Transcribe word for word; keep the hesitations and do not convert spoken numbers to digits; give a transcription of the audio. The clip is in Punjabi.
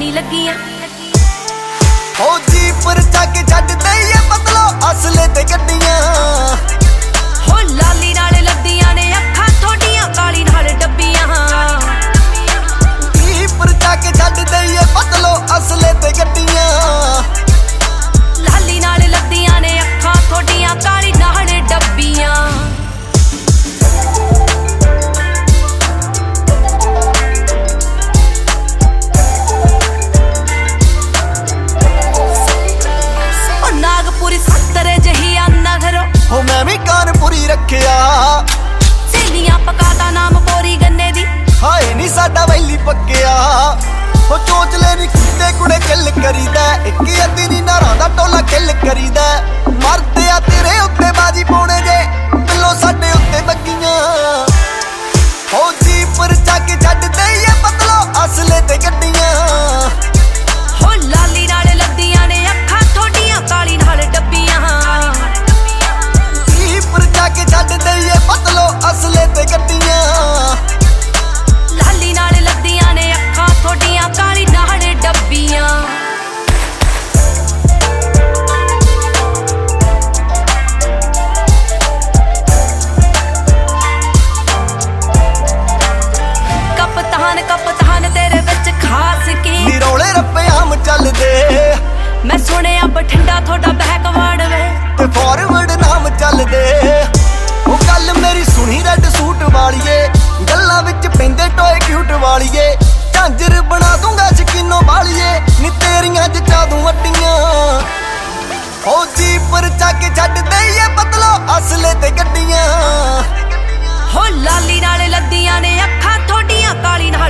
ਨਹੀਂ ਲੱਗੀਆਂ ਫੌਜੀ ਪਰ ਚੱਕ ਛੱਡ ਦਈਏ ਬਦਲੋ ਅਸਲੇ ਤੇ ਗੱਡੀਆਂ ਹੋ ਲਾਲੀ ਨਾਲ ਲੱਦੀਆਂ ਨੇ ਅੱਖਾਂ ਥੋਡੀਆਂ ਕਾਲੀ ਨਾਲ ਡੱਬੀਆਂ ਕੀ ਪਰ ਚੱਕ ਛੱਡ ਦਈਏ ਬਦਲੋ ਅਸਲੇ ਤੇ ਗੱਡੀਆਂ ਲਾਲੀ ਨਾਲ ਲੱਦੀਆਂ ਨੇ ਅੱਖਾਂ ਥੋਡੀਆਂ ਕਾਲੀ ਨਾਲ ਡੱਬੀਆਂ ਨਾਗਪੁਰੀ ਸੰਤਰੇ ਜਹੀ ਆ ਨਗਰੋ ਹੋ ਮੈਂ ਵੀ ਕਾਨਪੁਰੀ ਰੱਖਿਆ ਸੇਲੀਆਂ ਪਕਾਤਾ ਨਾਮ ਪੋਰੀ ਗੰਨੇ ਦੀ ਹਾਏ ਨੀ ਸਾਡਾ ਵੈਲੀ ਪੱਕਿਆ ਹੋ ਚੋਚਲੇ ਨੀ ਕੁੱਤੇ ਕੁੜੇ ਕਿੱਲ ਕਰੀਦਾ ਇੱਕ ਅੱਧੀ ਨੀ ਨਾਰਾਂ ਦਾ ਟੋਲਾ ਕਿੱਲ ਕਰੀਦਾ ਮਰਦੇ ਆ ਤੇਰੇ ਉੱਤੇ ਬਾਜੀ ਪਾਉਣੇ ਜੇ ਬਿੱਲੋ ਸਾਡੇ ਉੱਤੇ ਬੱਗੀਆਂ ਫੌਜੀ ਪਰ ਚੱਕ ਛੱਡ ਦਈਏ ਬਦਲੋ ਅਸਲੇ ਤੇ ਗੱਡੀਆਂ ਹੋ ਲਾਲੀ ਨਾਲ ਲੱਦੀਆਂ ਨੇ ਅੱਖਾਂ ਥੋਡੀਆਂ ਕਾਲੀ ਨਾਲ ਡੱਬੀਆਂ ਕੀ ਪਰ ਚੱਕ ਛੱਡ ਦਈਏ ਬਦਲੋ ਅਸਲੇ ਤੇ ਗੱਡੀਆਂ ਲਾਲੀ ਨਾਲ ਲੱਦੀਆਂ ਨੇ ਅੱਖਾਂ ਥੋਡੀਆਂ ਕਾਲੀ ਨਾਲ ਡੱਬੀਆਂ ਕਪਤਾਨ ਕਪਤਾਨ ਤੇਰੇ ਵਿੱਚ ਖਾਸ ਕੀ ਨੀ ਰੌਲੇ ਰੱਪੇ ਆਮ ਚੱਲਦੇ ਮੈਂ ਸੁਣਿਆ ਬਠਿੰਡਾ ਤੁਹਾਡਾ ਬੈਕਵਰਡ ਵੇ ਤੇ ਫਾਰਵਰਡ ਨਾਮ ਚੱਲਦੇ ਉਹ ਗੱਲ ਮੇਰੀ ਸੁਣੀ ਰੈੱਡ ਸੂਟ ਵਾਲੀਏ ਗੱਲਾਂ ਵਿੱਚ ਪੈਂਦੇ ਟੋਏ ਕਿਊਟ ਵਾਲੀਏ ਝਾਂਜਰ ਬਣਾ ਦੂੰਗਾ ਸ਼ਕੀਨੋ ਵਾਲੀਏ ਨੀ ਤੇਰੀਆਂ ਜਚਾ ਦੂੰ ਅੱਡੀਆਂ ਫੌਜੀ ਪਰ ਚੱਕ ਛੱਡ ਦਈਏ ਬਦਲੋ ਅਸਲੇ ਤੇ ਗੱਡੀਆਂ ਹੋ ਲਾਲੀ ਨਾਲ ਲੱਦੀਆਂ ਨੇ ਅੱਖਾਂ ਥੋਡੀਆਂ ਕਾਲੀ ਨਾਲ